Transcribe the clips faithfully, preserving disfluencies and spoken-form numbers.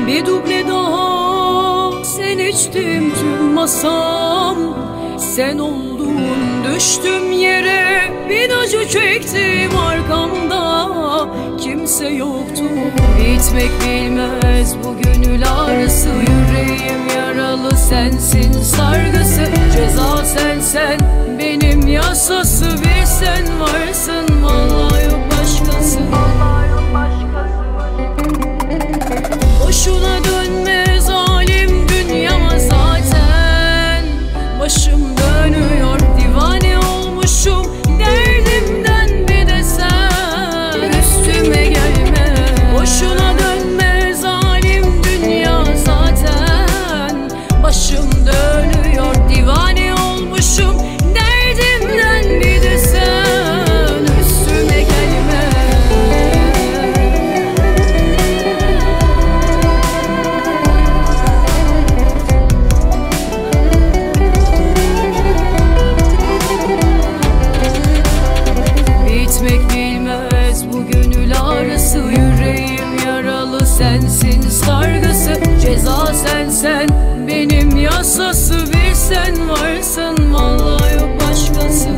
Bir duble daha sen içtim tüm masam. Sen oldun düştüm yere, bir acı çektim arkamda. Kimse yoktu, bitmek bilmez bu gönül ağrısı. Yüreğim yaralı, sensin sargısı. Ceza sen sen, benim yasası. Bir sen varsın, vallahi yok başkası. Boşuna dönme zalim dünyama zaten. Başım dönüyor, divane olmuşum derdimden, bir de sen üstüme gelme. Boşuna dönme zalim dünya zaten. Başım dönüyor, divane olmuşum derdimden, bir de sen üstüme gelme. Bitmek bilmez bu gönül ağrısı. Yüreğim yaralı, sensin sargısı. Ceza sen sen, benim yasası. Bir sen varsın, vallahi yok başkası.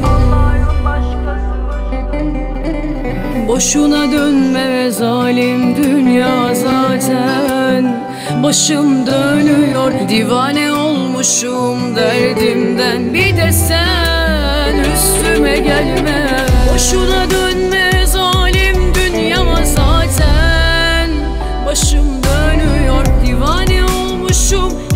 Boşuna dönme zalim dünya zaten. Başım dönüyor, divane olmuşum derdimden, bir de sen üstüme gelme. Boşuna dönme zalim dünyama zaten. Başım dönüyor, divane olmuşum